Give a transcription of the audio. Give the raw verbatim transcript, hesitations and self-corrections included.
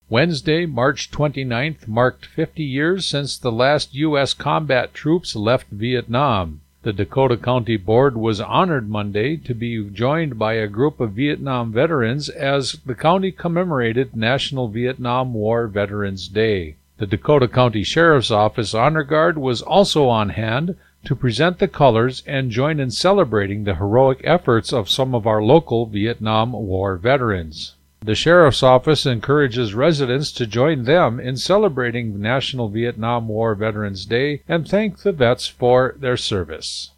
Wednesday, March twenty-ninth, marked fifty years since the last U S combat troops left Vietnam. The Dakota County Board was honored Monday to be joined by a group of Vietnam veterans as the county commemorated National Vietnam War Veterans Day. The Dakota County Sheriff's Office Honor Guard was also on hand to present the colors and join in celebrating the heroic efforts of some of our local Vietnam War veterans. The Sheriff's Office encourages residents to join them in celebrating National Vietnam War Veterans Day and thank the vets for their service.